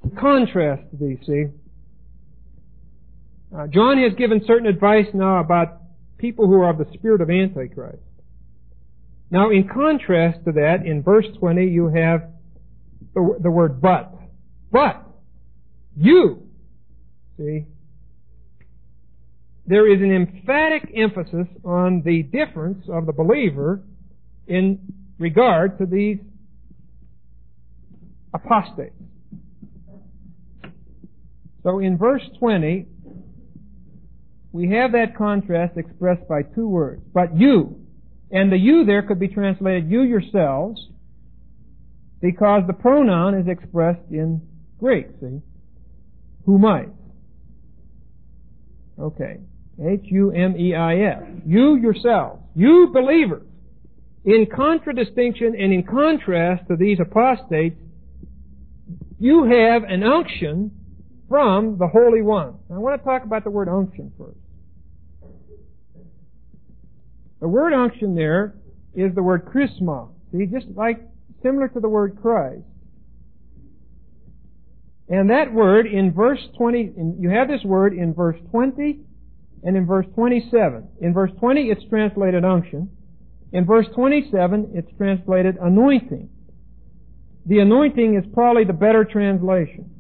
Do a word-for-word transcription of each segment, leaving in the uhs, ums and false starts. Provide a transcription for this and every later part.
contrast to these, see. Uh, John has given certain advice now about people who are of the spirit of Antichrist. Now, in contrast to that, in verse twenty, you have the, the word but. But, you, see, there is an emphatic emphasis on the difference of the believer in regard to these apostates. So in verse twenty, we have that contrast expressed by two words. But you, and the you there could be translated you yourselves, because the pronoun is expressed in Greek, see? Humais. Okay. H U M E I S. You yourselves. You believers. In contradistinction and in contrast to these apostates, you have an unction from the Holy One. Now, I want to talk about the word unction first. The word unction there is the word chrisma. See, just like, similar to the word Christ. And that word in verse twenty, you have this word in verse twenty and in verse twenty-seven. In verse twenty, it's translated unction. In verse twenty-seven, it's translated anointing. The anointing is probably the better translation.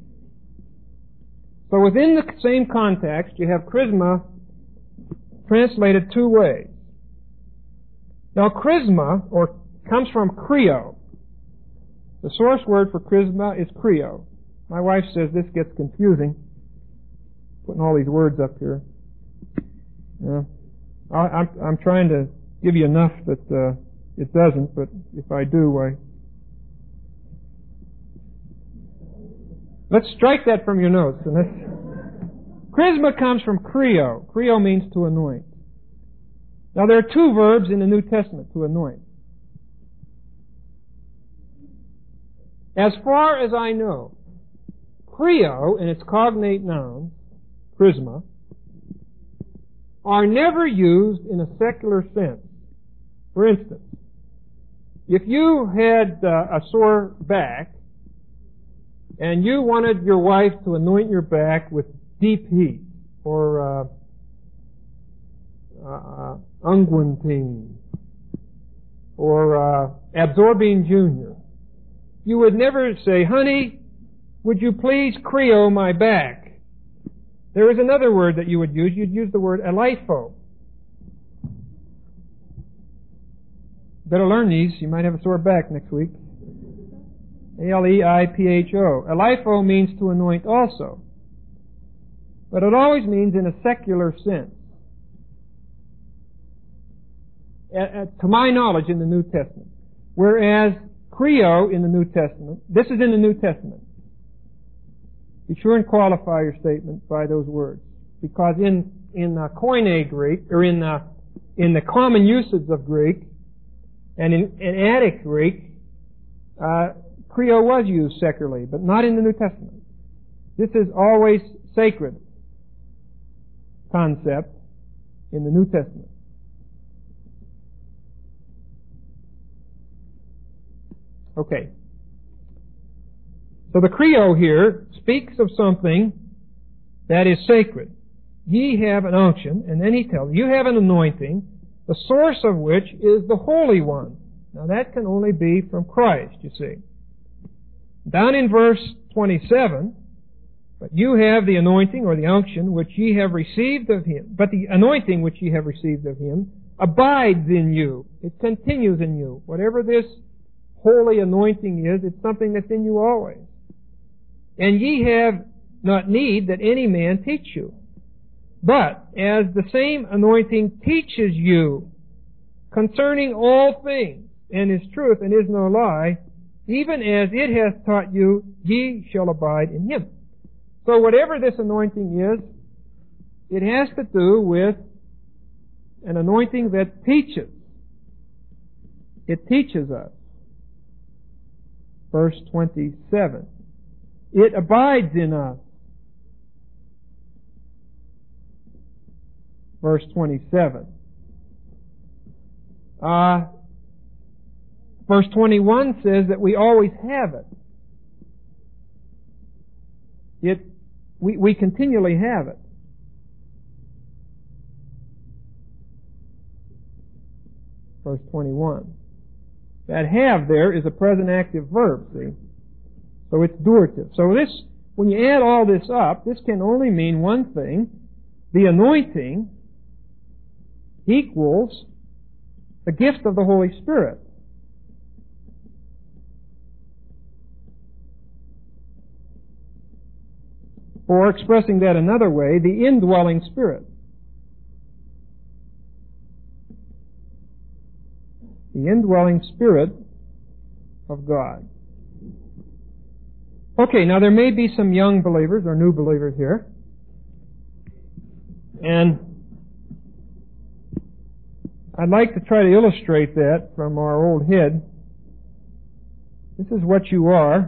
So within the same context, you have charisma translated two ways. Now, charisma, or comes from creo. The source word for charisma is creo. My wife says this gets confusing, putting all these words up here. Uh, I, I'm, I'm trying to give you enough that uh, it doesn't, but if I do, I... Let's strike that from your notes. And let's... Charisma comes from creo. Creo means to anoint. Now, there are two verbs in the New Testament, to anoint. As far as I know, creo and its cognate nouns, charisma, are never used in a secular sense. For instance, if you had uh, a sore back and you wanted your wife to anoint your back with deep heat or uh, uh, unguentine or uh, Absorbine Junior, you would never say, honey, would you please creo my back? There is another word that you would use. You'd use the word aleipho. Better learn these. You might have a sore back next week. A L E I P H O. Aleipho means to anoint also. But it always means in a secular sense. Uh, uh, to my knowledge in the New Testament. Whereas creo in the New Testament, this is in the New Testament. Be sure and qualify your statement by those words. Because in, in uh, Koine Greek, or in, uh, in the common usage of Greek, and in, in Attic Greek, uh, creo was used secularly, but not in the New Testament. This is always sacred concept in the New Testament. Okay. So the creo here speaks of something that is sacred. Ye have an unction, and then he tells you, you have an anointing, the source of which is the Holy One. Now that can only be from Christ, you see. Down in verse twenty-seven, but you have the anointing or the unction which ye have received of Him. But the anointing which ye have received of Him abides in you. It continues in you. Whatever this holy anointing is, it's something that's in you always. And ye have not need that any man teach you. But as the same anointing teaches you concerning all things, and is truth and is no lie, even as it has taught you, ye shall abide in Him. So whatever this anointing is, it has to do with an anointing that teaches. It teaches us. Verse twenty-seven. It abides in us. Verse twenty-seven. Uh, verse twenty-one says that we always have it. It, we, we continually have it. Verse twenty-one. That have there is a present active verb, see? So it's durative. So this, when you add all this up, this can only mean one thing. The anointing equals the gift of the Holy Spirit. Or expressing that another way, the indwelling Spirit. The indwelling Spirit of God. Okay, now there may be some young believers or new believers here. And I'd like to try to illustrate that from our old head. This is what you are.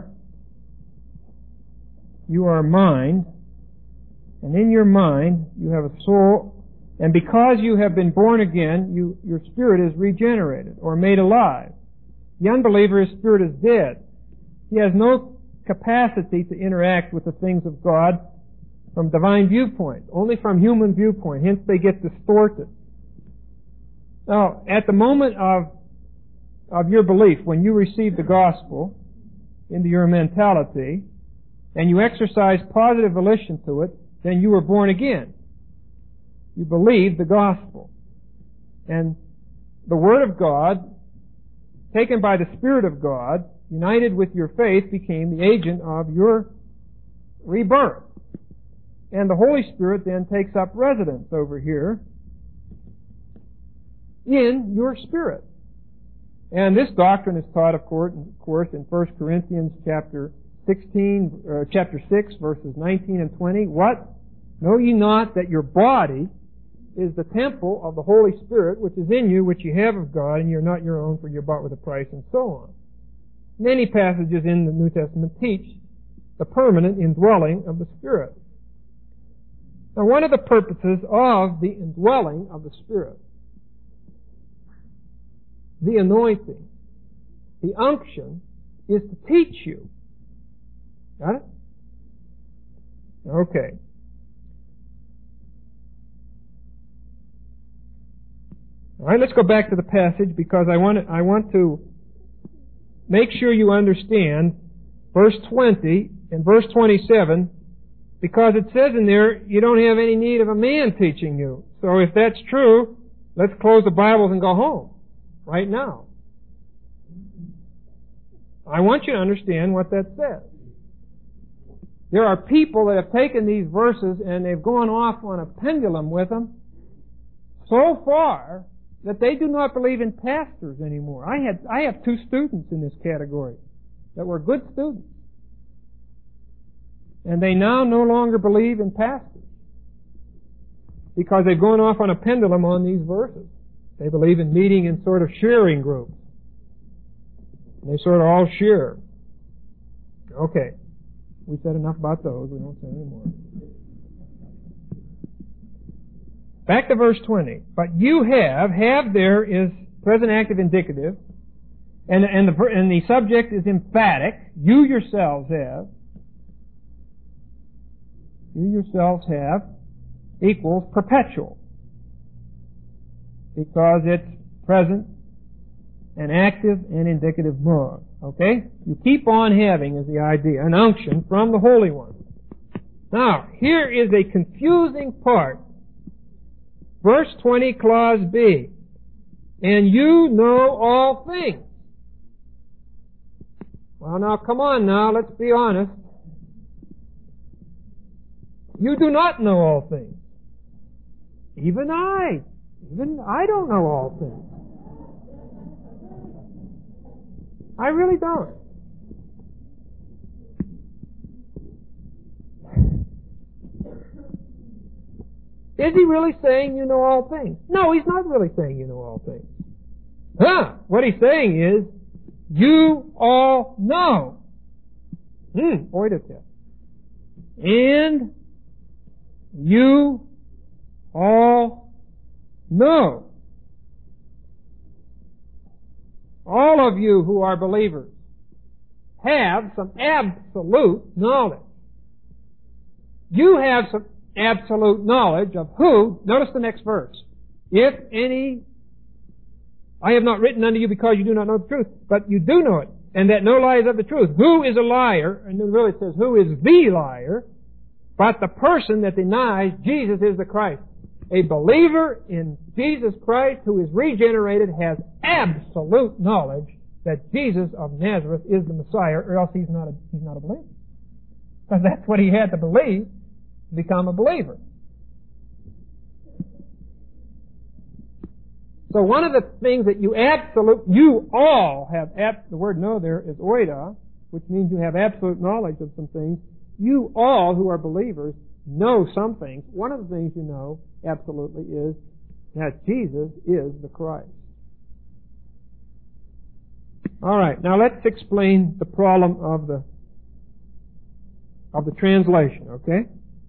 You are mind, and in your mind you have a soul, and because you have been born again, you, your spirit is regenerated or made alive. The unbeliever, his spirit is dead. He has no capacity to interact with the things of God from divine viewpoint, only from human viewpoint. Hence they get distorted. Now, at the moment of, of your belief, when you receive the gospel into your mentality, and you exercise positive volition to it, then you were born again. You believe the gospel. And the Word of God, taken by the Spirit of God, united with your faith, became the agent of your rebirth. And the Holy Spirit then takes up residence over here in your spirit. And this doctrine is taught, of course, in First Corinthians chapter sixteen, uh, chapter six, verses nineteen and twenty. What? Know ye not that your body is the temple of the Holy Spirit, which is in you, which you have of God, and you're not your own, for you're bought with a price, and so on. Many passages in the New Testament teach the permanent indwelling of the Spirit. Now, one of the purposes of the indwelling of the Spirit, the anointing, the unction, is to teach you. Got it? Okay. All right, let's go back to the passage because I want to, I want to make sure you understand verse twenty and verse twenty-seven, because it says in there you don't have any need of a man teaching you. So if that's true, let's close the Bibles and go home right now. I want you to understand what that says. There are people that have taken these verses and they've gone off on a pendulum with them so far that they do not believe in pastors anymore. I had I have two students in this category that were good students. And they now no longer believe in pastors because they've gone off on a pendulum on these verses. They believe in meeting in sort of sharing groups. They sort of all share. Okay. We said enough about those. We won't say any more. Back to verse twenty. But you have, have there is present active indicative, and, and, the, and the subject is emphatic. You yourselves have. You yourselves have equals perpetual. Because it's present and active and indicative mood. Okay? You keep on having is the idea, an unction from the Holy One. Now, here is a confusing part. Verse twenty, clause B. And you know all things. Well, now, come on now, let's be honest. You do not know all things. Even I. Even I don't know all things. I really don't. Is he really saying you know all things? No, he's not really saying you know all things. Huh? What he's saying is, you all know. Hmm, oidotes. And you all know. All of you who are believers have some absolute knowledge. you have some absolute knowledge of who, notice the next verse, if any, I have not written unto you because you do not know the truth, but you do know it, and that no lie is of the truth. Who is a liar? And it really says, who is the liar? But the person that denies Jesus is the Christ. A believer in Jesus Christ who is regenerated has absolute knowledge that Jesus of Nazareth is the Messiah, or else he's not a, he's not a believer. Because that's what he had to believe to become a believer. So one of the things that you absolute, you all have, ab, the word know there is oida, which means you have absolute knowledge of some things. You all who are believers know some things. One of the things you know absolutely is that Jesus is the Christ. All right, now let's explain the problem of the of the translation, okay?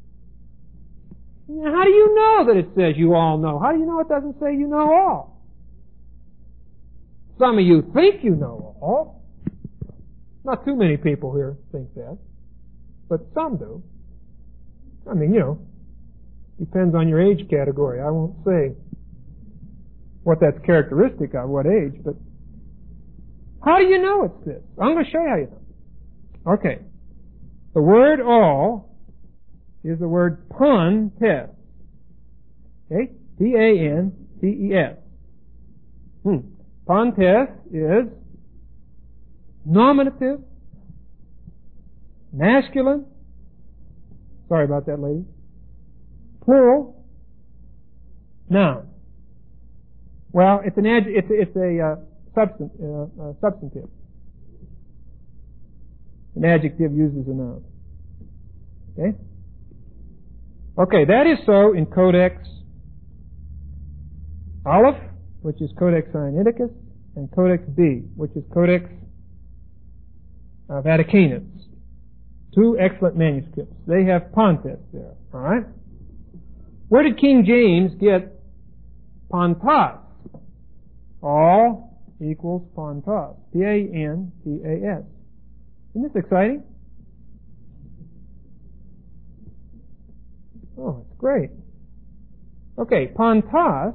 Now, how do you know that it says you all know? How do you know it doesn't say you know all? Some of you think you know all. Not too many people here think that, but some do. I mean, you know, depends on your age category. I won't say what that's characteristic of, what age, but how do you know it's this? I'm going to show you how you know. Okay. The word all is the word pantes. Okay? P A N T E S. Hmm. Pantes is nominative, masculine, sorry about that, lady, plural, noun. Well, it's an ad, it's, it's a uh, substan- uh, uh, substantive. An adjective uses a noun. Okay? Okay, that is so in Codex Aleph, which is Codex Sinaiticus, and Codex B, which is Codex uh, Vaticanus. Two excellent manuscripts. They have Pontes there. All right? Where did King James get Pontas? All equals Pontas. P A N T A S. Isn't this exciting? Oh, it's great. Okay, Pontas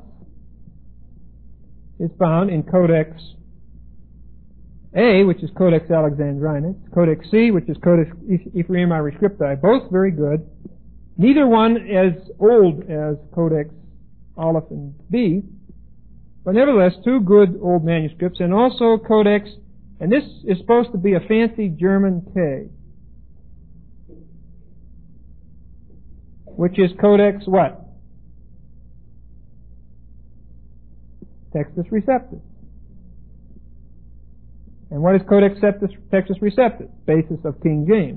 is found in Codex A, which is Codex Alexandrinus, Codex C, which is Codex Ephraemi Rescripti, both very good. Neither one as old as Codex Aleph and B, but nevertheless two good old manuscripts, and also Codex, and this is supposed to be a fancy German K, which is Codex what? Textus Receptus. And what is Codex Textus Receptus? Basis of King James.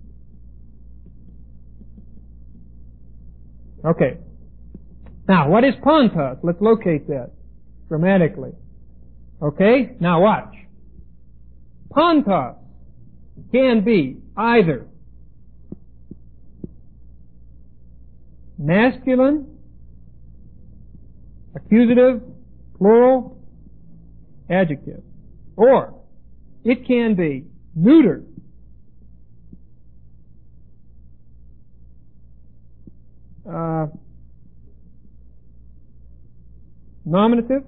Okay. Now, what is Pontas? Let's locate that grammatically. Okay? Now watch. Pontas can be either masculine, accusative, plural, adjective, or it can be neuter, uh, nominative,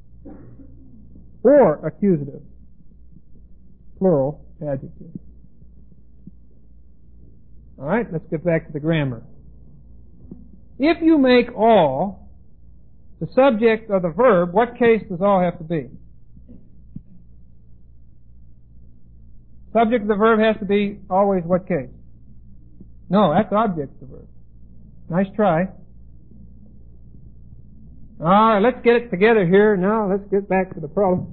or accusative, plural, adjective. All right, let's get back to the grammar. If you make all the subject of the verb, what case does all have to be? Subject of the verb has to be always what case? No, that's object of the verb. Nice try. All right, let's get it together here. Now, let's get back to the problem.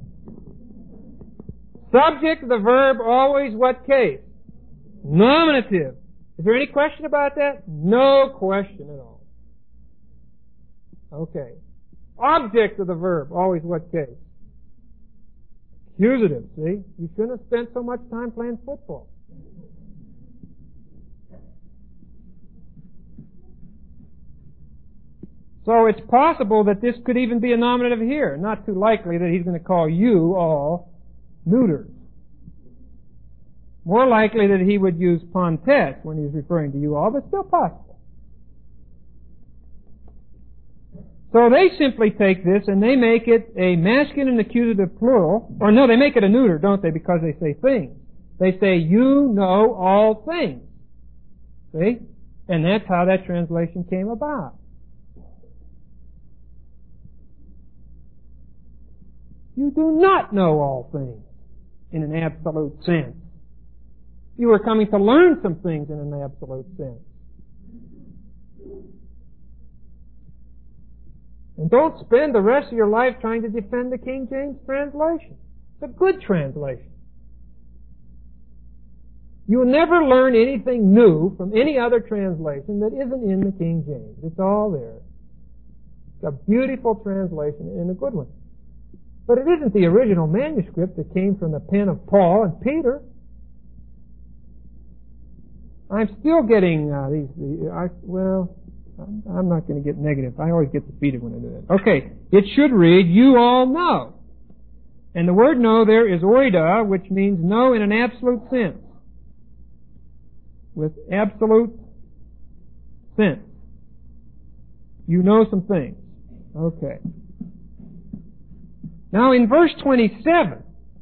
Subject of the verb always what case? Nominative. Is there any question about that? No question at all. Okay. Object of the verb always what case? Accusative, see? You shouldn't have spent so much time playing football. So it's possible that this could even be a nominative here. Not too likely that he's going to call you all neuters. More likely that he would use pontes when he's referring to you all, but still possible. So they simply take this and they make it a masculine accusative plural, or no, they make it a neuter, don't they, because they say things. They say, you know all things. See? And that's how that translation came about. You do not know all things in an absolute sense. You are coming to learn some things in an absolute sense. And don't spend the rest of your life trying to defend the King James translation. It's a good translation. You will never learn anything new from any other translation that isn't in the King James. It's all there. It's a beautiful translation and a good one. But it isn't the original manuscript that came from the pen of Paul and Peter. I'm still getting uh, these, the, I, well, I'm, I'm not going to get negative. I always get defeated when I do that. Okay, it should read, you all know. And the word know there is oida, which means know in an absolute sense. With absolute sense. You know some things. Okay. Now in verse twenty-seven,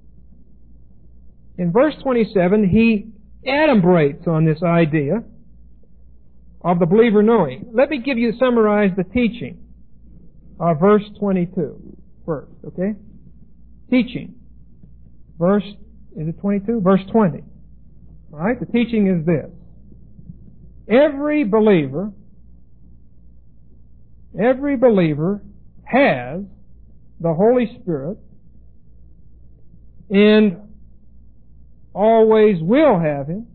in verse twenty-seven, he adumbrates on this idea of the believer knowing. Let me give you, summarize the teaching of verse twenty-two first, okay? Teaching. Verse, is it twenty-two? Verse twenty. Alright, the teaching is this. Every believer, every believer has the Holy Spirit and always will have Him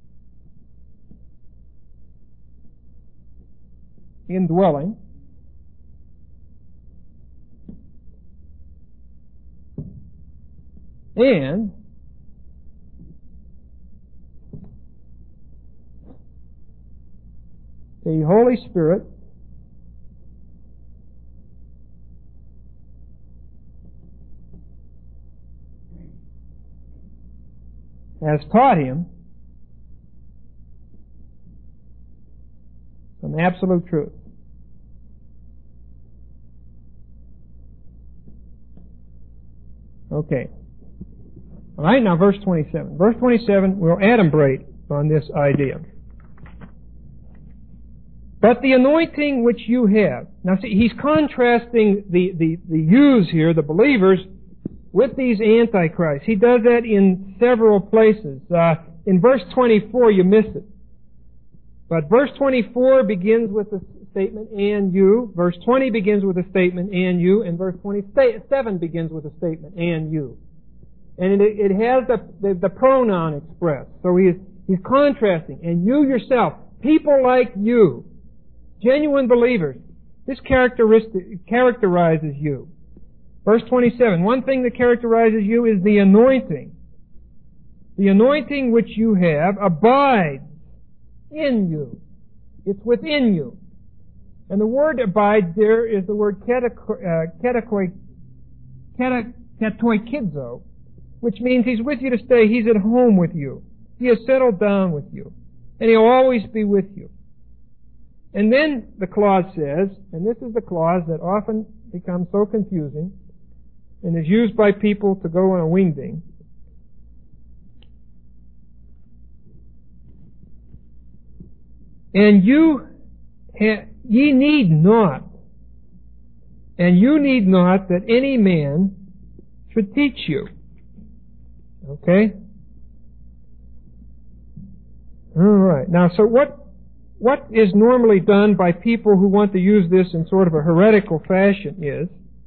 indwelling. And the Holy Spirit has taught him some absolute truth. Okay. All right, now verse twenty-seven. Verse twenty-seven will adumbrate on this idea. But the anointing which you have. Now see, he's contrasting the, the, the yous here, the believers, with these antichrists. He does that in several places. Uh, in verse twenty-four, you miss it. But verse twenty-four begins with the statement, and you. Verse twenty begins with a statement, and you. And verse twenty-seven begins with a statement, and you. And it, it has the, the, the pronoun expressed. So he is, he's contrasting. And you yourself, people like you, genuine believers, this characteristic characterizes you. Verse twenty-seven, one thing that characterizes you is the anointing. The anointing which you have abides in you. It's within you. And the word abide there is the word katoikidzo, which means He's with you to stay. He's at home with you. He has settled down with you. And He'll always be with you. And then the clause says, and this is the clause that often becomes so confusing and is used by people to go on a wingding. And you, ha- ye need not, and you need not that any man should teach you. Okay? Alright. Now, so what What is normally done by people who want to use this in sort of a heretical fashion is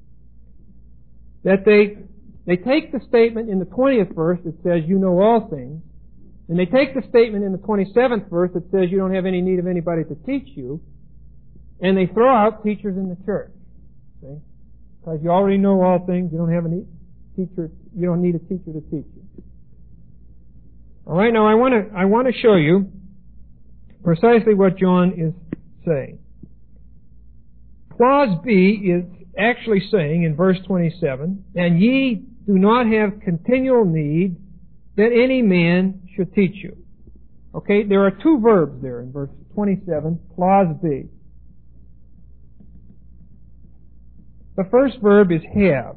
that they they take the statement in the twentieth verse that says, you know all things, and they take the statement in the twenty-seventh verse that says you don't have any need of anybody to teach you, and they throw out teachers in the church. See? Because you already know all things, you don't have any teacher, you don't need a teacher to teach you. Alright, now I want to I want to show you precisely what John is saying. Clause B is actually saying in verse twenty-seven, and ye do not have continual need that any man should teach you. Okay, there are two verbs there in verse twenty-seven, clause B. The first verb is have.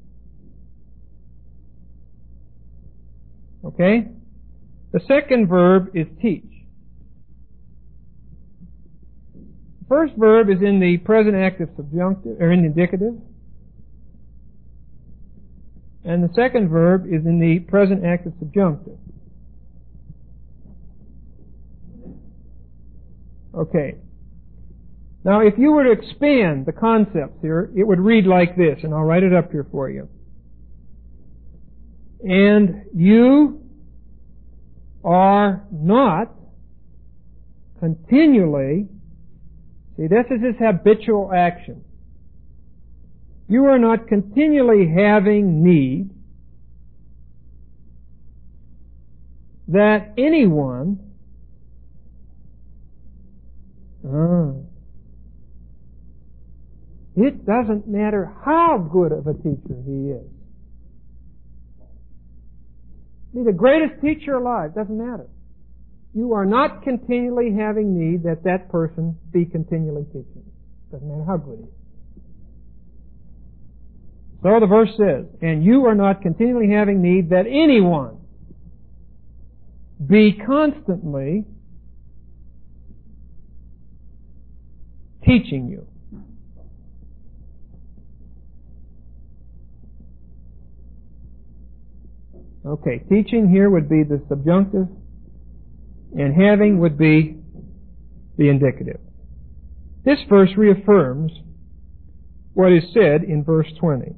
Okay? The second verb is teach. The first verb is in the present active subjunctive, or in the indicative. And the second verb is in the present active subjunctive. Okay. Now, if you were to expand the concepts here, it would read like this, and I'll write it up here for you. And you are not continually, see, this is his habitual action. You are not continually having need that anyone uh, it doesn't matter how good of a teacher he is. Be the greatest teacher alive, doesn't matter. You are not continually having need that that person be continually teaching. Doesn't matter how good he is. So the verse says, and you are not continually having need that anyone be constantly teaching you. Okay, teaching here would be the subjunctive, and having would be the indicative. This verse reaffirms what is said in verse twenty.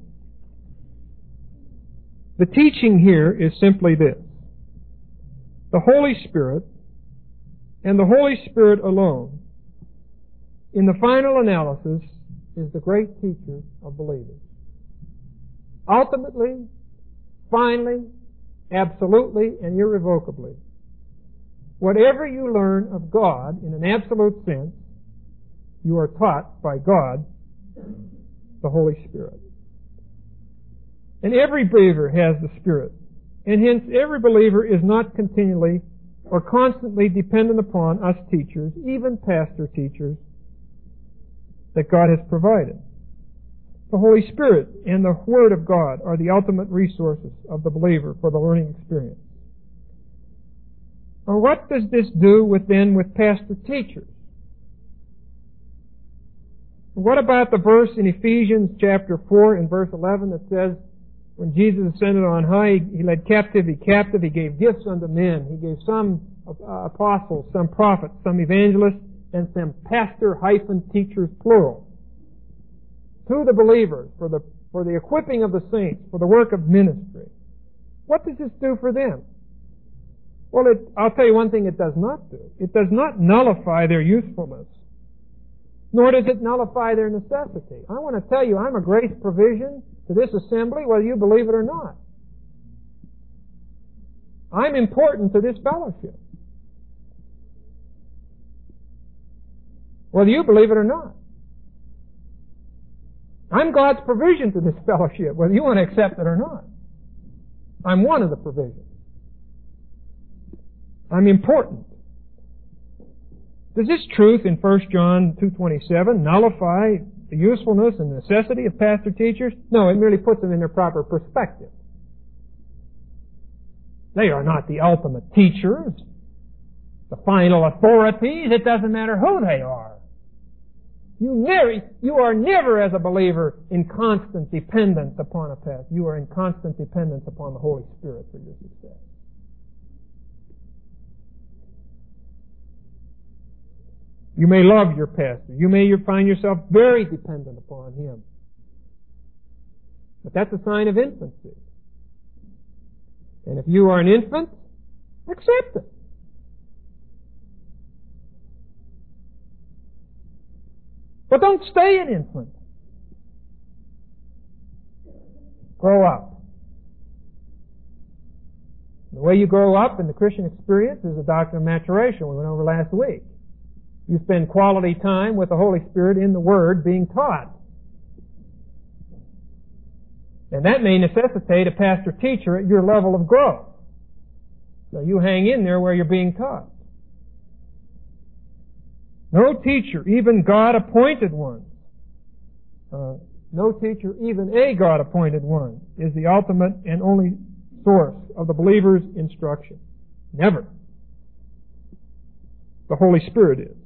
The teaching here is simply this. The Holy Spirit, and the Holy Spirit alone, in the final analysis, is the great teacher of believers. Ultimately, finally, absolutely, and irrevocably, whatever you learn of God in an absolute sense, you are taught by God, the Holy Spirit. And every believer has the Spirit. And hence every believer is not continually or constantly dependent upon us teachers, even pastor teachers, that God has provided. The Holy Spirit and the Word of God are the ultimate resources of the believer for the learning experience. Now, what does this do with, then with pastor teachers? What about the verse in Ephesians chapter four and verse eleven that says, when Jesus ascended on high, He led captivity captive, He gave gifts unto men. He gave some uh, apostles, some prophets, some evangelists, and some pastor hyphen teachers, plural, to the believers for the, for the equipping of the saints, for the work of ministry. What does this do for them? Well, it, I'll tell you one thing it does not do. It does not nullify their usefulness, nor does it nullify their necessity. I want to tell you, I'm a grace provision to this assembly, whether you believe it or not. I'm important to this fellowship, whether you believe it or not. I'm God's provision to this fellowship, whether you want to accept it or not. I'm one of the provisions. I'm important. Does this truth in First John two twenty-seven nullify the usefulness and necessity of pastor teachers? No, it merely puts them in their proper perspective. They are not the ultimate teachers, the final authorities. It doesn't matter who they are. You never, you are never as a believer in constant dependence upon a pastor. You are in constant dependence upon the Holy Spirit for your success. You may love your pastor. You may find yourself very dependent upon him. But that's a sign of infancy. And if you are an infant, accept it. But don't stay an infant. Grow up. The way you grow up in the Christian experience is the doctrine of maturation we went over last week. You spend quality time with the Holy Spirit in the Word being taught. And that may necessitate a pastor-teacher at your level of growth. So you hang in there where you're being taught. No teacher, even God-appointed one, uh, no teacher, even a God-appointed one, is the ultimate and only source of the believer's instruction. Never. The Holy Spirit is.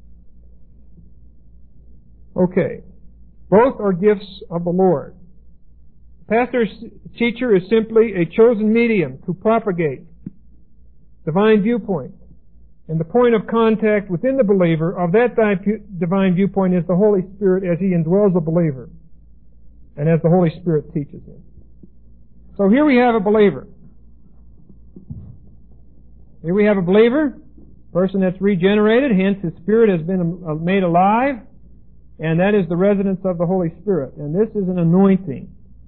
Okay. Both are gifts of the Lord. Pastor's teacher is simply a chosen medium to propagate divine viewpoint. And the point of contact within the believer of that divine viewpoint is the Holy Spirit as He indwells the believer and as the Holy Spirit teaches him. So here we have a believer. Here we have a believer, person that's regenerated, hence his spirit has been made alive, and that is the residence of the Holy Spirit. And this is an anointing.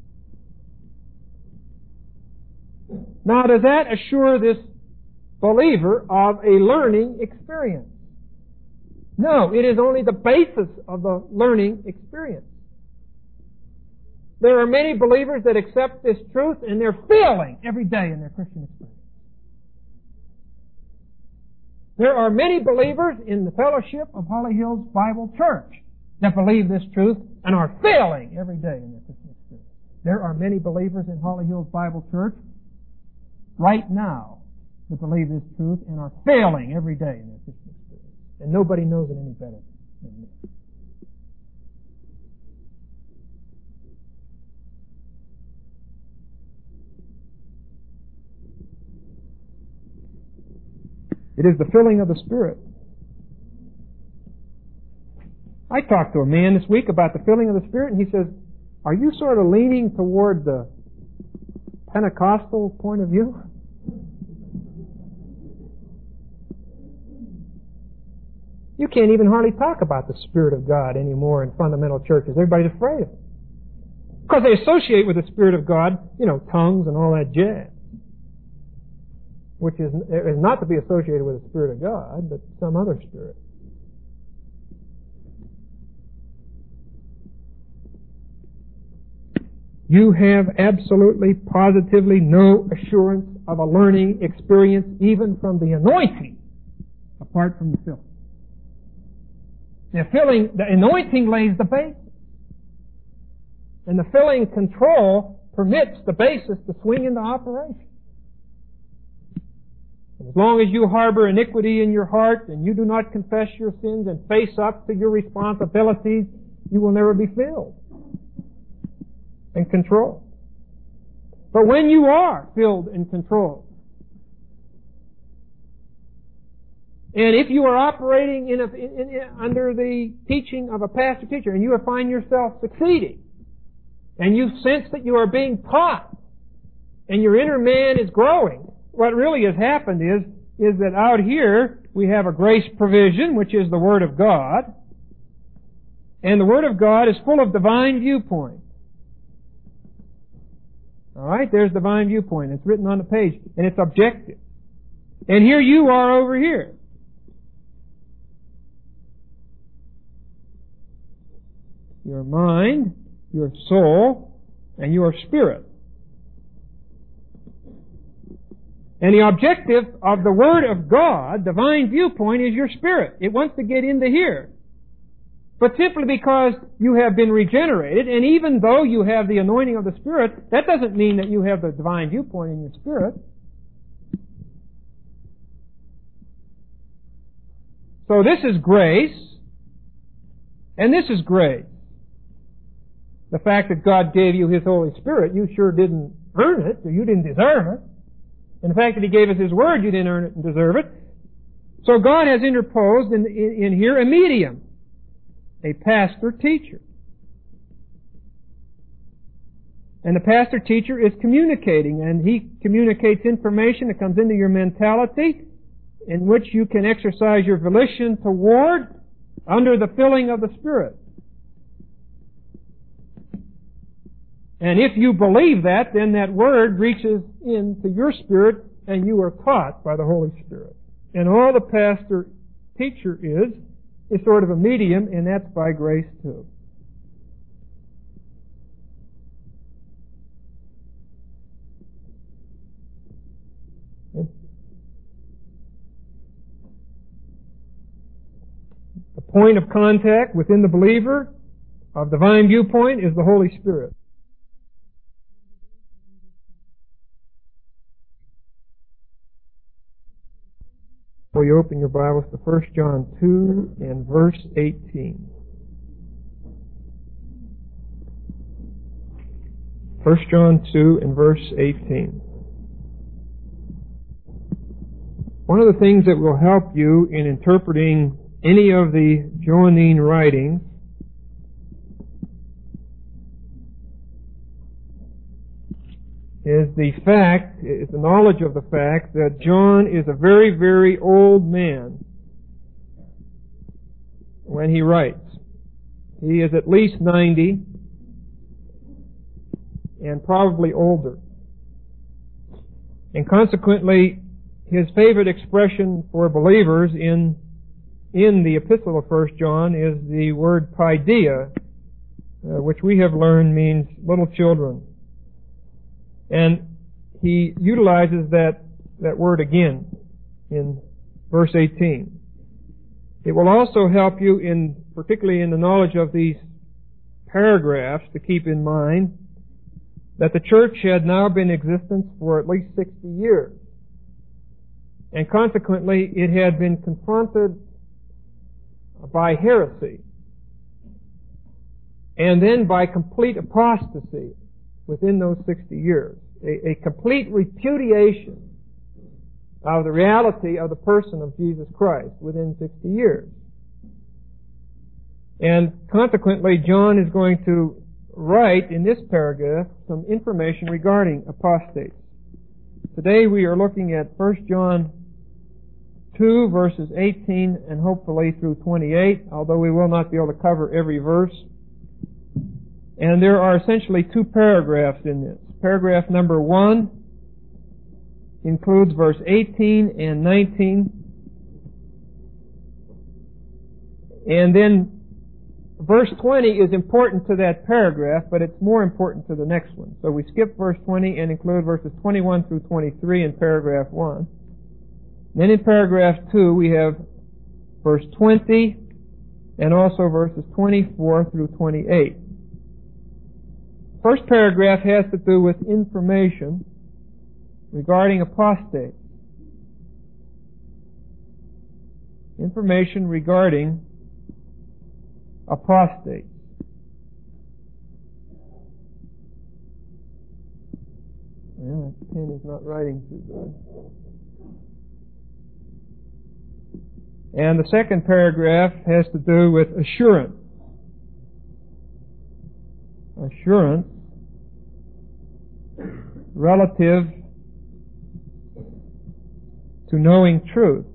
Now, does that assure this believer of a learning experience? No, it is only the basis of the learning experience. There are many believers that accept this truth and they're failing every day in their Christian experience. There are many believers in the fellowship of Holly Hills Bible Church that believe this truth and are failing every day in their Christian experience. There are many believers in Holly Hills Bible Church right now that believe this truth and are failing every day in their Christian experience. And nobody knows it any better than me. It is the filling of the Spirit. I talked to a man this week about the filling of the Spirit, and he says, are you sort of leaning toward the Pentecostal point of view? You can't even hardly talk about the Spirit of God anymore in fundamental churches. Everybody's afraid of it. Because they associate with the Spirit of God, you know, tongues and all that jazz. Which is, is not to be associated with the Spirit of God, but some other spirit. You have absolutely, positively no assurance of a learning experience even from the anointing, apart from the filling. The filling, the anointing lays the basis. And the filling control permits the basis to swing into operation. As long as you harbor iniquity in your heart and you do not confess your sins and face up to your responsibilities, you will never be filled and controlled. But when you are filled and controlled, and if you are operating in a, in, in, under the teaching of a pastor teacher and you find yourself succeeding, and you sense that you are being taught, and your inner man is growing, what really has happened is, is that out here we have a grace provision, which is the Word of God. And the Word of God is full of divine viewpoint. Alright, there's divine viewpoint. It's written on the page. And it's objective. And here you are over here. Your mind, your soul, and your spirit. And the objective of the Word of God, divine viewpoint, is your spirit. It wants to get into here. But simply because you have been regenerated, and even though you have the anointing of the Spirit, that doesn't mean that you have the divine viewpoint in your spirit. So this is grace, and this is grace. The fact that God gave you His Holy Spirit, you sure didn't earn it, or you didn't deserve it. And the fact that He gave us His Word, you didn't earn it and deserve it. So God has interposed in, in, in here a medium, a pastor-teacher. And the pastor-teacher is communicating, and he communicates information that comes into your mentality, in which you can exercise your volition toward under the filling of the Spirit. And if you believe that, then that Word reaches into your spirit and you are taught by the Holy Spirit. And all the pastor teacher is, is sort of a medium, and that's by grace too. point of contact within the believer of divine viewpoint is the Holy Spirit. Before you open your Bibles to First John two and verse eighteen. First John two and verse eighteen. One of the things that will help you in interpreting any of the Johannine writings is the fact, is the knowledge of the fact that John is a very, very old man when he writes. He is at least ninety and probably older. And consequently, his favorite expression for believers in in the epistle of First John is the word paideia, uh, which we have learned means little children. And he utilizes that, that word again in verse eighteen. It will also help you in, particularly in the knowledge of these paragraphs, to keep in mind that the church had now been in existence for at least sixty years. And consequently, it had been confronted by heresy and then by complete apostasy within those sixty years. A, a complete repudiation of the reality of the person of Jesus Christ within sixty years. And consequently, John is going to write in this paragraph some information regarding apostates. Today we are looking at First John two verses eighteen and hopefully through twenty-eight, although we will not be able to cover every verse. And there are essentially two paragraphs in this. Paragraph number one includes verse eighteen and nineteen. And then verse twenty is important to that paragraph, but it's more important to the next one. So we skip verse twenty and include verses twenty-one through twenty-three in paragraph one. Then in paragraph two we have verse twenty and also verses twenty-four through twenty-eight. First paragraph has to do with information regarding apostates. Information regarding apostates. Yeah, the pen is not writing too good. And the second paragraph has to do with assurance. Assurance relative to knowing truth.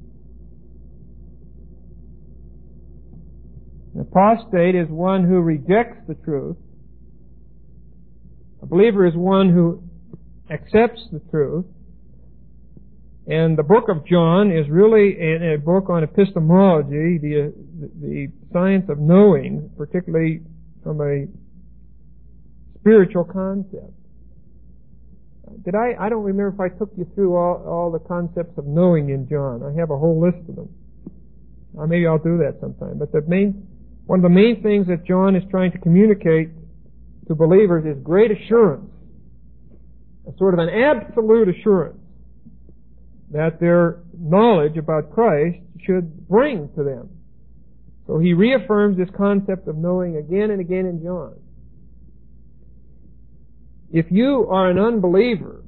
An apostate is one who rejects the truth. A believer is one who accepts the truth. And the book of John is really a, a book on epistemology, the, the science of knowing, particularly from a spiritual concept. Did I, I don't remember if I took you through all, all the concepts of knowing in John. I have a whole list of them. Or maybe I'll do that sometime. But the main, one of the main things that John is trying to communicate to believers is great assurance. A sort of an absolute assurance that their knowledge about Christ should bring to them. So he reaffirms this concept of knowing again and again in John. If you are an unbeliever,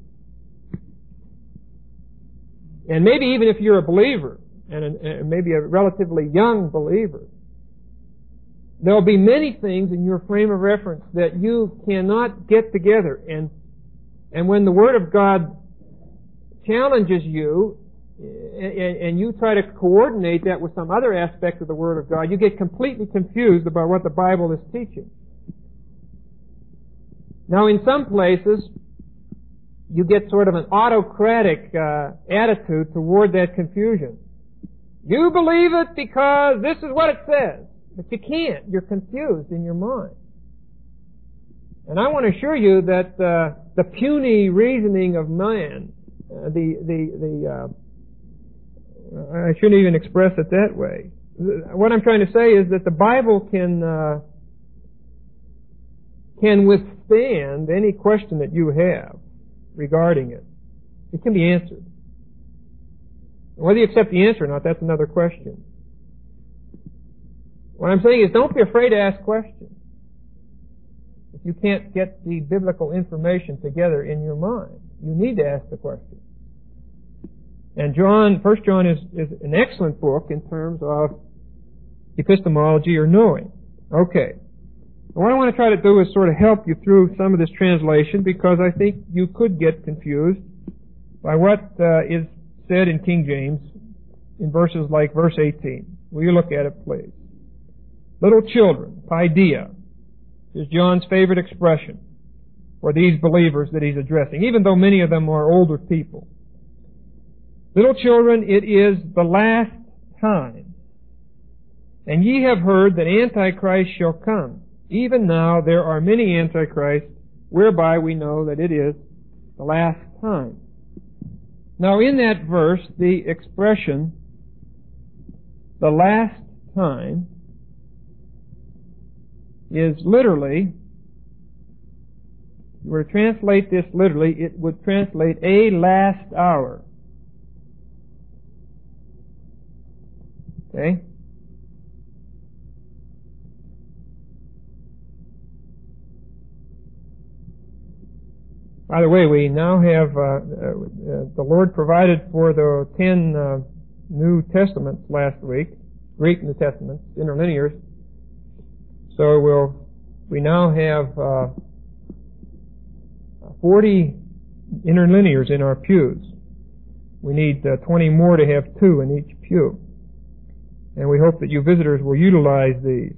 and maybe even if you're a believer, and, a, and maybe a relatively young believer, there will be many things in your frame of reference that you cannot get together. And, and when the Word of God challenges you, and, and you try to coordinate that with some other aspect of the Word of God, you get completely confused about what the Bible is teaching. Now, in some places, you get sort of an autocratic uh, attitude toward that confusion. You believe it because this is what it says. But you can't. You're confused in your mind. And I want to assure you that uh, the puny reasoning of man, uh, the, the, the, uh, I shouldn't even express it that way. what I'm trying to say is that the Bible can uh, can withstand any question that you have regarding it. It can be answered. Whether you accept the answer or not, that's another question. What I'm saying is, don't be afraid to ask questions. If you can't get the biblical information together in your mind, you need to ask the question. And John, First John is, is an excellent book in terms of epistemology or knowing. Okay. What I want to try to do is sort of help you through some of this translation, because I think you could get confused by what uh, is said in King James in verses like verse eighteen. Will you look at it, please? Little children, paideia, is John's favorite expression for these believers that he's addressing, even though many of them are older people. Little children, it is the last time. And ye have heard that Antichrist shall come. Even now there are many Antichrists, whereby we know that it is the last time. Now in that verse, the expression, the last time, is literally, if you were to translate this literally, it would translate a last hour. Okay? By the way, we now have, uh, uh, the Lord provided for the ten uh, New Testaments last week, Greek New Testaments, interlinears. So we'll, we now have uh, forty interlinears in our pews. We need uh, twenty more to have two in each pew. And we hope that you visitors will utilize these.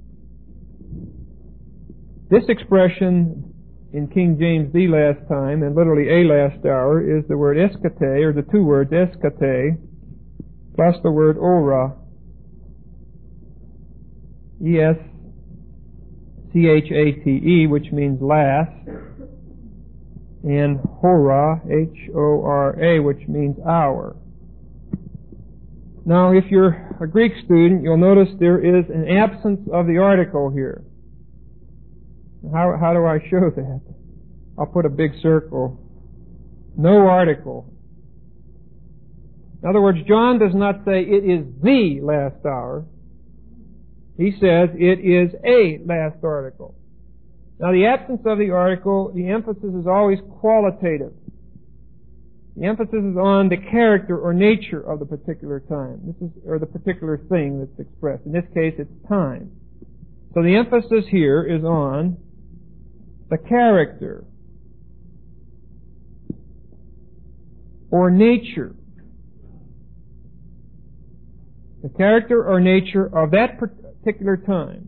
This expression in King James, the last time, and literally a last hour, is the word eschate, or the two words eschate, plus the word ora. E S C H A T E, which means last, and hora, H O R A, which means hour. Now, if you're a Greek student, you'll notice there is an absence of the article here. How, how do I show that? I'll put a big circle. No article. In other words, John does not say it is the last hour. He says it is a last article. Now, the absence of the article, the emphasis is always qualitative. The emphasis is on the character or nature of the particular time. This is, or the particular thing that's expressed. In this case, it's time. So the emphasis here is on the character or nature. The character or nature of that particular time.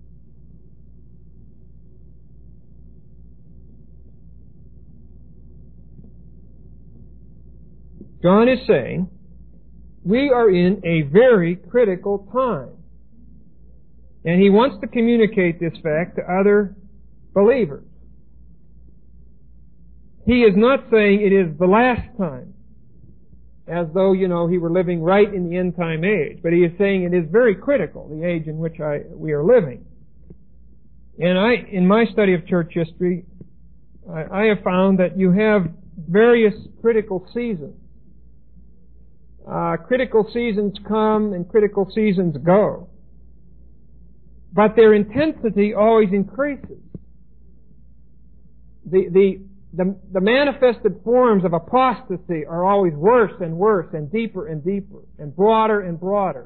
John is saying, we are in a very critical time. And he wants to communicate this fact to other believers. He is not saying it is the last time, as though, you know, he were living right in the end time age. But he is saying it is very critical, the age in which I, we are living. And I, in my study of church history, I, I have found that you have various critical seasons. Uh, critical seasons come and critical seasons go. But their intensity always increases. The, the, the, the manifested forms of apostasy are always worse and worse and deeper and deeper and broader and broader.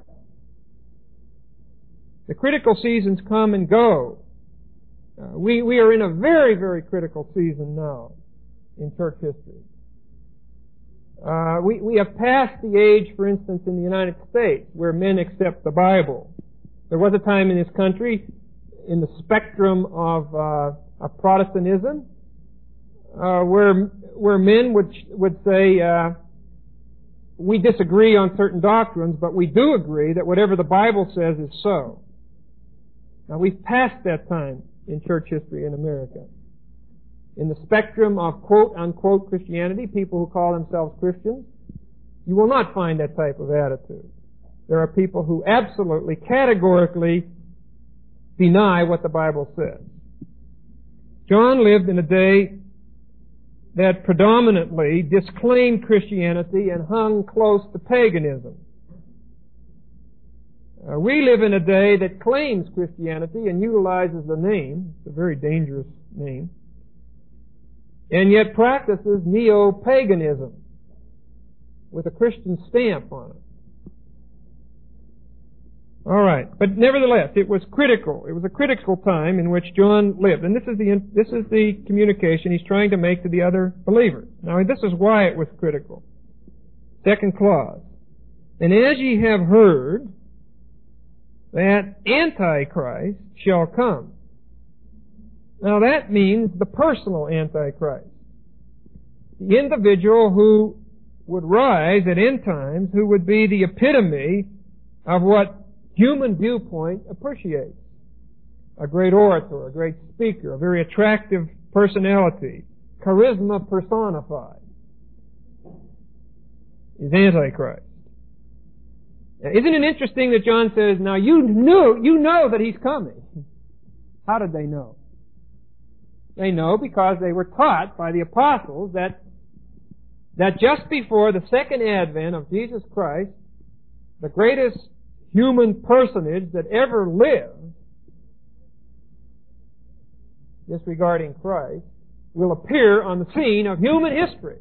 The critical seasons come and go. Uh, we, we are in a very, very critical season now in church history. Uh, we, we have passed the age, for instance, in the United States, where men accept the Bible. There was a time in this country, in the spectrum of, uh, of Protestantism, uh, where where men would would say, uh, we disagree on certain doctrines, but we do agree that whatever the Bible says is so. Now, we've passed that time in church history in America. In the spectrum of quote-unquote Christianity, people who call themselves Christians, you will not find that type of attitude. there are people who absolutely, categorically deny what the Bible says. John lived in a day that predominantly disclaimed Christianity and hung close to paganism. Uh, we live in a day that claims Christianity and utilizes the name, it's a very dangerous name, and yet practices neo-paganism with a Christian stamp on it. All right, but nevertheless, it was critical. It was a critical time in which John lived, and this is the this is the communication he's trying to make to the other believers. Now, this is why it was critical. Second clause, and as ye have heard that Antichrist shall come. Now, that means the personal Antichrist, the individual who would rise at end times, who would be the epitome of what human viewpoint appreciates. A great orator, a great speaker, a very attractive personality, charisma personified, is Antichrist. Now, isn't it interesting that John says, now you knew, you know that he's coming. How did they know? They know because they were taught by the apostles that, that just before the second advent of Jesus Christ, the greatest human personage that ever lived, disregarding Christ, will appear on the scene of human history.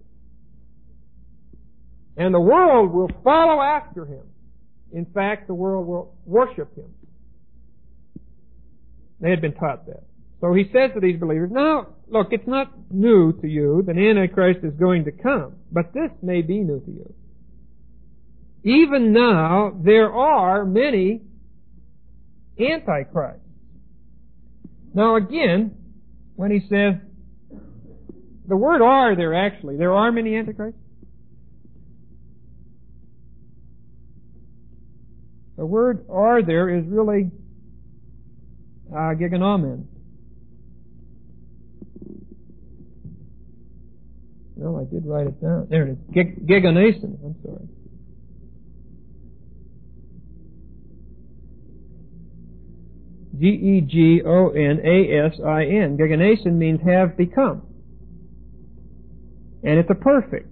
And the world will follow after him. In fact, the world will worship him. They had been taught that. So he says to these believers, now, look, it's not new to you that Antichrist is going to come, but this may be new to you. Even now, there are many Antichrists. Now again, when he says, the word are there actually, there are many Antichrists? The word are there is really uh, gigonomen. No, I did write it down. There it is. Gig- gigonason. I'm sorry. G E G O N A S I N. Gigonason means have become. And it's a perfect.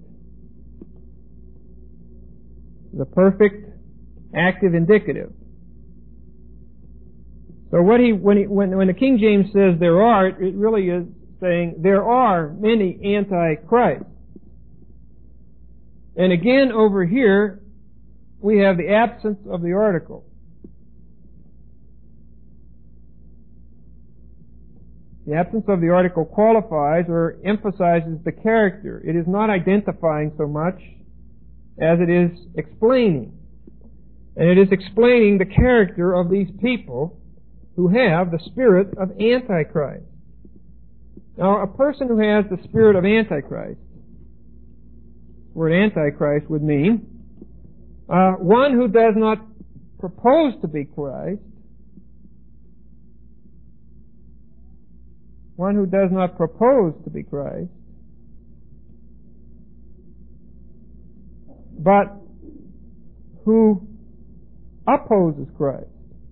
The perfect active indicative. So what he, when he, when, when the King James says there are, it really is saying there are many antichrists. And again over here, we have the absence of the article. The absence of the article qualifies or emphasizes the character. It is not identifying so much as it is explaining. And it is explaining the character of these people who have the spirit of Antichrist. Now, a person who has the spirit of Antichrist, the word Antichrist would mean uh, one who does not propose to be Christ, one who does not propose to be Christ, but who opposes Christ.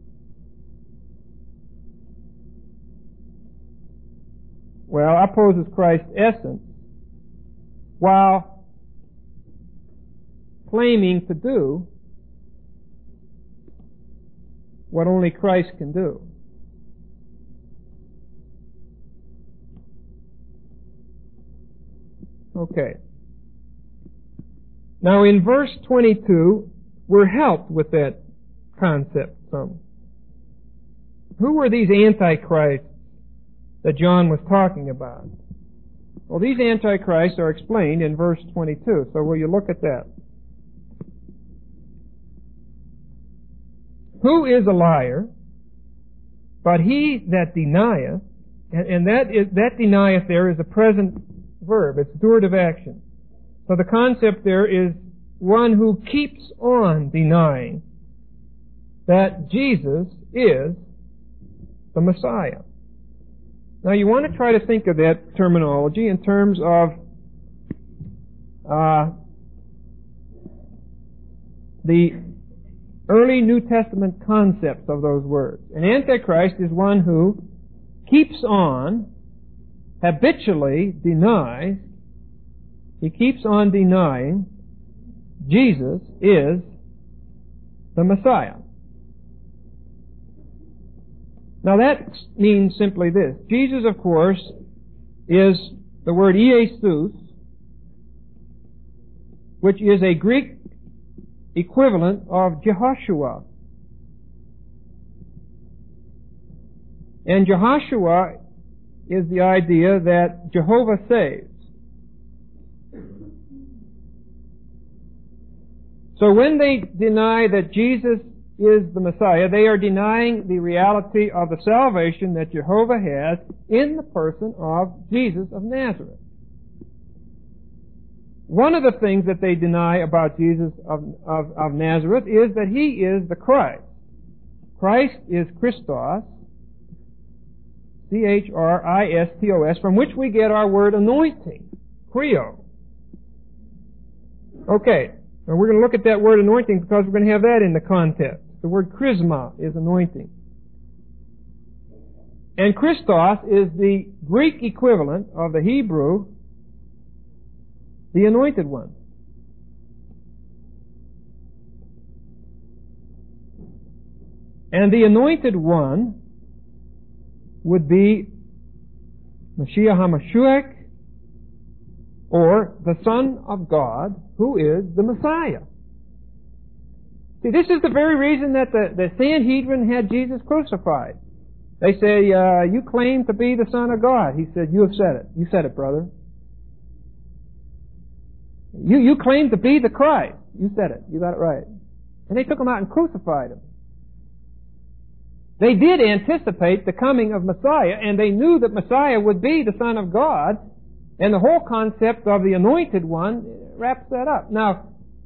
Well, opposes Christ's essence while claiming to do what only Christ can do. Okay. Now in verse twenty-two, we're helped with that concept some. Who were these antichrists that John was talking about? Well, these antichrists are explained in verse twenty-two, so will you look at that? Who is a liar, but he that denieth, and, and that is, that denieth there is a present verb, it's durative action. So the concept there is one who keeps on denying that Jesus is the Messiah. Now you want to try to think of that terminology in terms of uh, the early New Testament concepts of those words. An Antichrist is one who keeps on, habitually denies, he keeps on denying Jesus is the Messiah. Now that means simply this. Jesus, of course, is the word Iesus, which is a Greek equivalent of Jehoshua. And Jehoshua is the idea that Jehovah saves. So when they deny that Jesus is the Messiah, they are denying the reality of the salvation that Jehovah has in the person of Jesus of Nazareth. One of the things that they deny about Jesus of, of, of Nazareth is that He is the Christ. Christ is Christos, C H R I S T O S, from which we get our word anointing, Chrio. Okay, now we're going to look at that word anointing because we're going to have that in the context. The word charisma is anointing. And Christos is the Greek equivalent of the Hebrew, the anointed one. And the anointed one would be Mashiach HaMashiach, or the Son of God, who is the Messiah. See, this is the very reason that the, the Sanhedrin had Jesus crucified. They say, uh, you claim to be the Son of God. He said, you have said it. You said it, brother. You, you claim to be the Christ. You said it. You got it right. And they took him out and crucified him. They did anticipate the coming of Messiah, and they knew that Messiah would be the Son of God, and the whole concept of the Anointed One wraps that up. Now,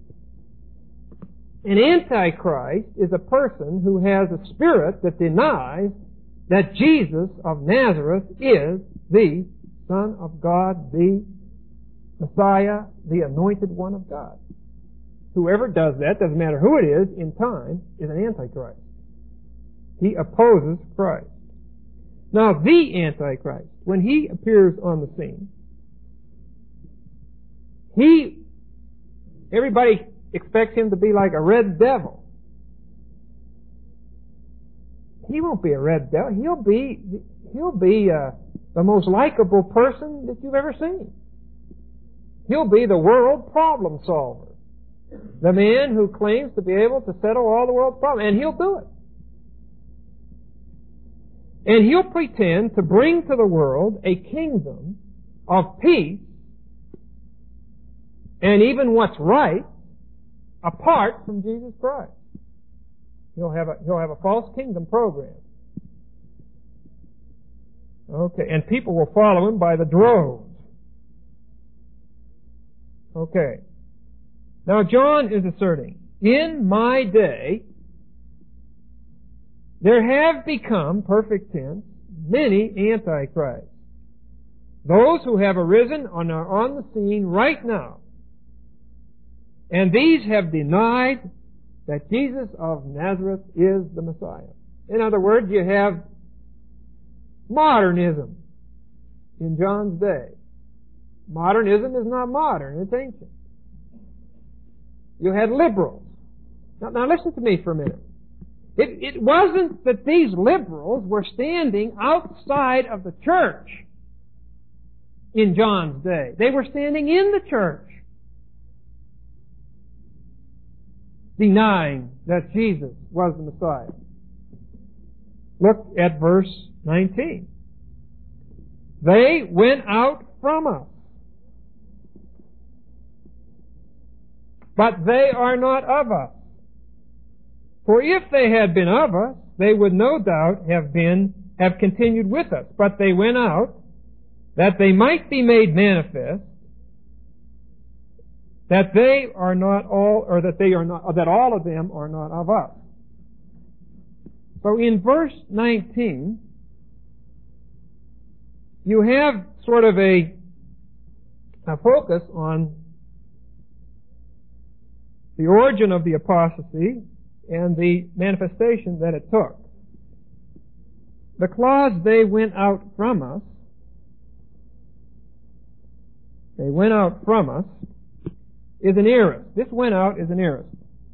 an Antichrist is a person who has a spirit that denies that Jesus of Nazareth is the Son of God, the Messiah, the Anointed One of God. Whoever does that, doesn't matter who it is, in time, is an Antichrist. He opposes Christ. Now, the Antichrist, when he appears on the scene, he, everybody expects him to be like a red devil. He won't be a red devil. He'll be, he'll be uh, the most likable person that you've ever seen. He'll be the world problem solver. The man who claims to be able to settle all the world's problems. And he'll do it. And he'll pretend to bring to the world a kingdom of peace and even what's right apart from Jesus Christ. He'll have a, he'll have a false kingdom program. Okay, and people will follow him by the droves. Okay. Now John is asserting, in my day, there have become, perfect tense, many antichrists. Those who have arisen and are on the scene right now. And these have denied that Jesus of Nazareth is the Messiah. In other words, you have modernism in John's day. Modernism is not modern, it's ancient. You had liberals. Now, now listen to me for a minute. It, it wasn't that these liberals were standing outside of the church in John's day. They were standing in the church, denying that Jesus was the Messiah. Look at verse nineteen. They went out from us, but they are not of us. For if they had been of us, they would no doubt have been, have continued with us. But they went out, that they might be made manifest, that they are not all, or that they are not, that all of them are not of us. So in verse nineteen, you have sort of a, a focus on the origin of the apostasy and the manifestation that it took. The clause, they went out from us, they went out from us, is an aorist. This went out is an aorist.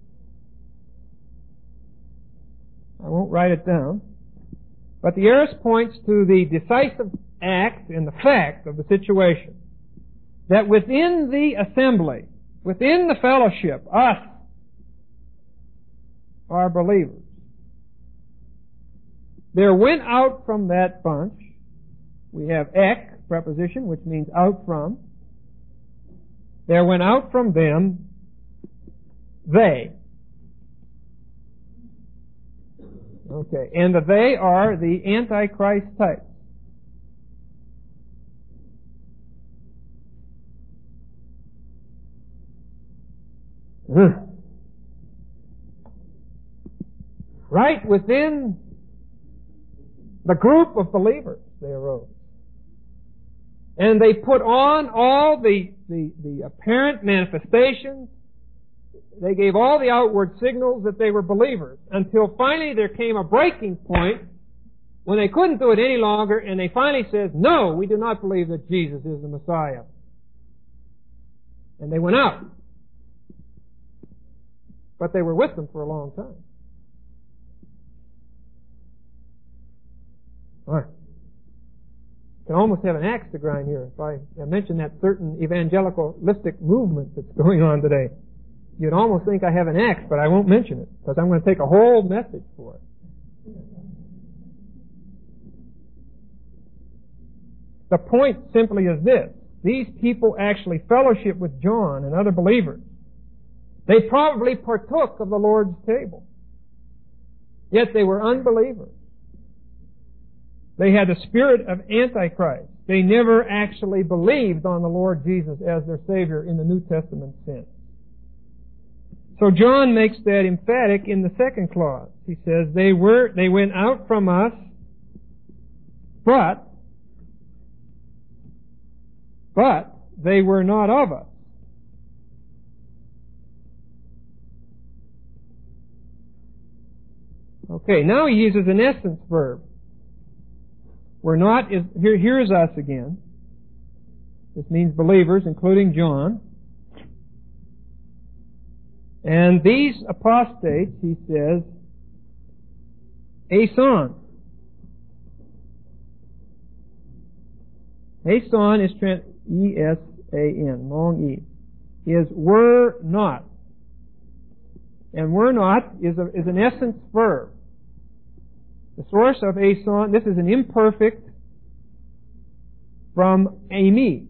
I won't write it down. But the aorist points to the decisive act and the fact of the situation. That within the assembly, within the fellowship, us are believers. There went out from that bunch, we have ek, preposition, which means out from. There went out from them, they. Okay, and the they are the Antichrist type. Right within the group of believers, they arose. And they put on all the, the, the apparent manifestations. They gave all the outward signals that they were believers, until finally there came a breaking point when they couldn't do it any longer, and they finally said, no, we do not believe that Jesus is the Messiah. And they went out. But they were with them for a long time. All right. You can almost have an axe to grind here if I, I mention that certain evangelicalistic movement that's going on today. You'd almost think I have an axe, but I won't mention it, because I'm going to take a whole message for it. The point simply is this. These people actually fellowship with John and other believers. They probably partook of the Lord's table. Yet they were unbelievers. They had the spirit of Antichrist. They never actually believed on the Lord Jesus as their Savior in the New Testament sense. So John makes that emphatic in the second clause. He says, they were, they went out from us, but, but they were not of us. Okay, now he uses an essence verb. We're not, is, here, here's us again. This means believers, including John. And these apostates, he says, Ason. Ason is trans, E S A N, long E, is were not. And were not is, a, is an essence verb. The source of Ason, this is an imperfect from ami.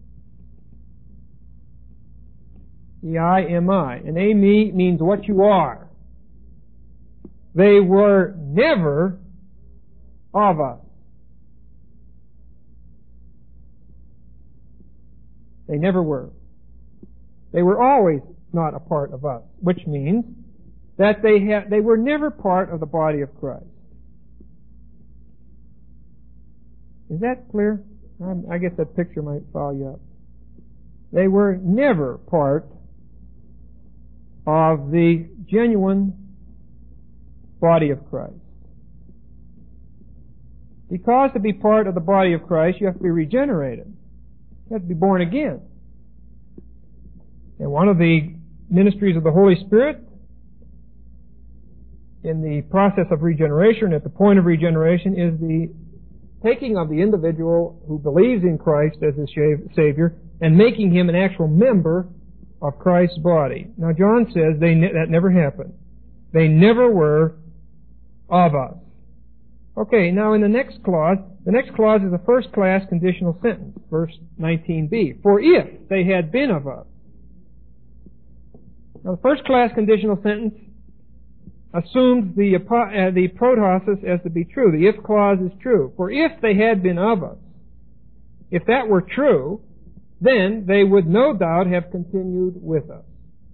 E I M I. And ami means what you are. They were never of us. They never were. They were always not a part of us, which means that they ha- they were never part of the body of Christ. Is that clear? I'm, I guess that picture might follow you up. They were never part of the genuine body of Christ. Because to be part of the body of Christ, you have to be regenerated. You have to be born again. And one of the ministries of the Holy Spirit in the process of regeneration, at the point of regeneration, is the taking of the individual who believes in Christ as his Savior and making him an actual member of Christ's body. Now John says they ne- that never happened. They never were of us. Okay, now in the next clause, the next clause is a first-class conditional sentence, verse nineteen b. For if they had been of us. Now the first-class conditional sentence assumes the, uh, the protasis as to be true. The if clause is true. For if they had been of us, if that were true, then they would no doubt have continued with us.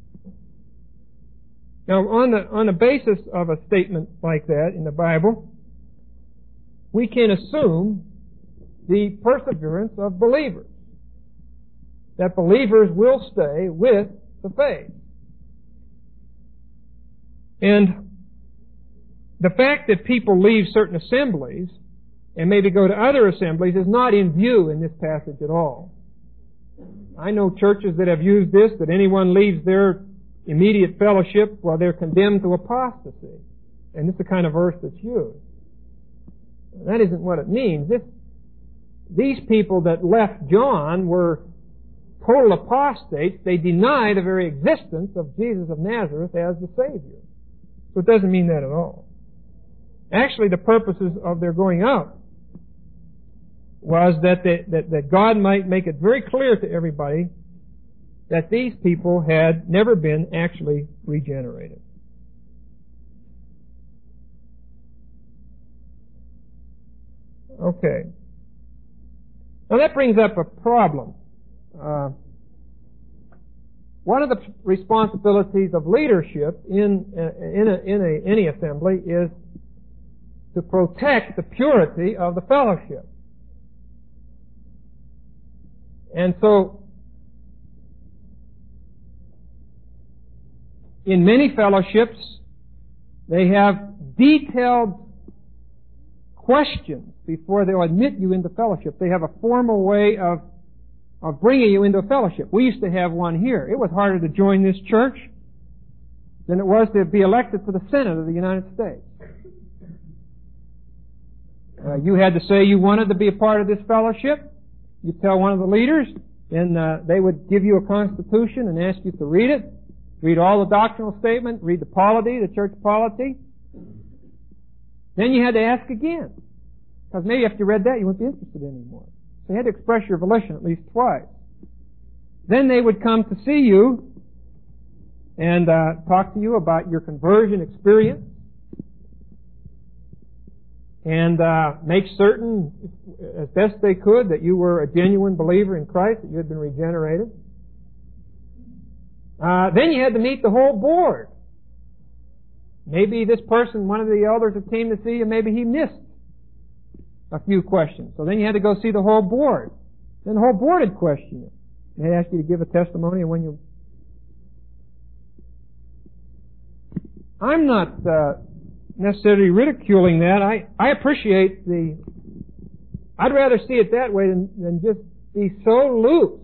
Now, on the, on the basis of a statement like that in the Bible, we can assume the perseverance of believers. That believers will stay with the faith. And the fact that people leave certain assemblies and maybe go to other assemblies is not in view in this passage at all. I know churches that have used this, that anyone leaves their immediate fellowship, well, they're condemned to apostasy. And this is the kind of verse that's used. That isn't what it means. This, these people that left John were total apostates. They deny the very existence of Jesus of Nazareth as the Savior. So it doesn't mean that at all. Actually, the purposes of their going out was that, they, that, that God might make it very clear to everybody that these people had never been actually regenerated. Okay. Now that brings up a problem. Uh, one of the responsibilities of leadership in, uh, in, a, in a, any assembly is to protect the purity of the fellowship. And so, in many fellowships, they have detailed questions before they'll admit you into fellowship. They have a formal way of, of bringing you into a fellowship. We used to have one here. It was harder to join this church than it was to be elected to the Senate of the United States. Uh, you had to say you wanted to be a part of this fellowship. You tell one of the leaders, and uh, they would give you a constitution and ask you to read it. Read all the doctrinal statement, read the polity, the church polity. Then you had to ask again. Because maybe after you read that, you wouldn't be interested anymore. So you had to express your volition at least twice. Then they would come to see you and uh, talk to you about your conversion experience and uh, make certain, as best they could, that you were a genuine believer in Christ, that you had been regenerated. Uh, then you had to meet the whole board. Maybe this person, one of the elders that came to see you, maybe he missed a few questions. So then you had to go see the whole board. Then the whole board would question you. They'd ask you to give a testimony when you... I'm not uh, necessarily ridiculing that. I, I appreciate the... I'd rather see it that way than, than just be so loose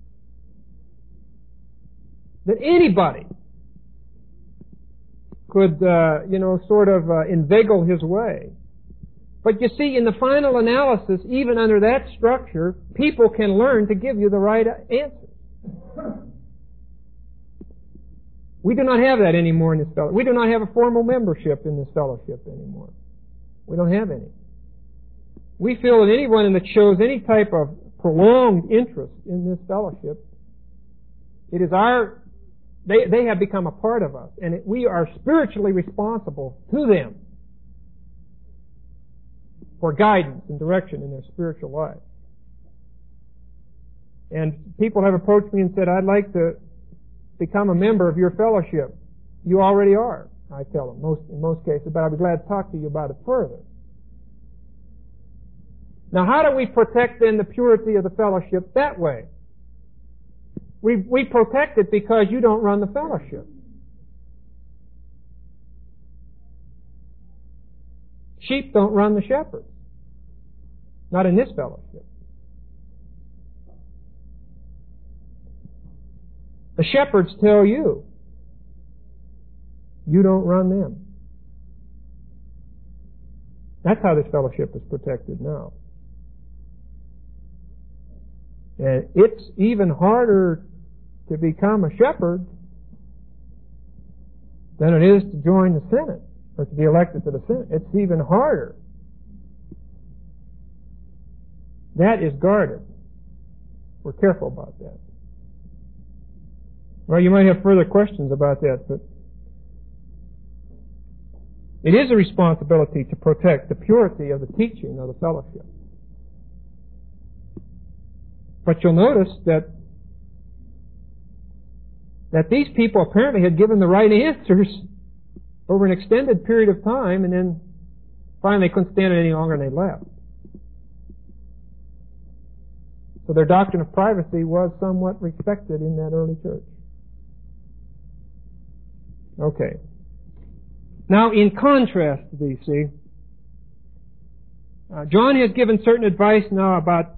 that anybody could, uh, you know, sort of uh, inveigle his way. But you see, in the final analysis, even under that structure, people can learn to give you the right answer. We do not have that anymore in this fellowship. We do not have a formal membership in this fellowship anymore. We don't have any. We feel that anyone that shows any type of prolonged interest in this fellowship, it is our They, they have become a part of us, and it, we are spiritually responsible to them for guidance and direction in their spiritual life. And people have approached me and said, I'd like to become a member of your fellowship. You already are, I tell them, most, in most cases, but I'd be glad to talk to you about it further. Now, how do we protect then the purity of the fellowship that way? We, we protect it because you don't run the fellowship. Sheep don't run the shepherds. Not in this fellowship. The shepherds tell you. You don't run them. That's how this fellowship is protected now. And it's even harder to become a shepherd than it is to join the Senate or to be elected to the Senate. It's even harder. That is guarded. We're careful about that. Well, you might have further questions about that, but it is a responsibility to protect the purity of the teaching of the fellowship. But you'll notice that that these people apparently had given the right answers over an extended period of time, and then finally they couldn't stand it any longer and they left. So their doctrine of privacy was somewhat respected in that early church. Okay. Now, in contrast to these, see, uh, John has given certain advice now about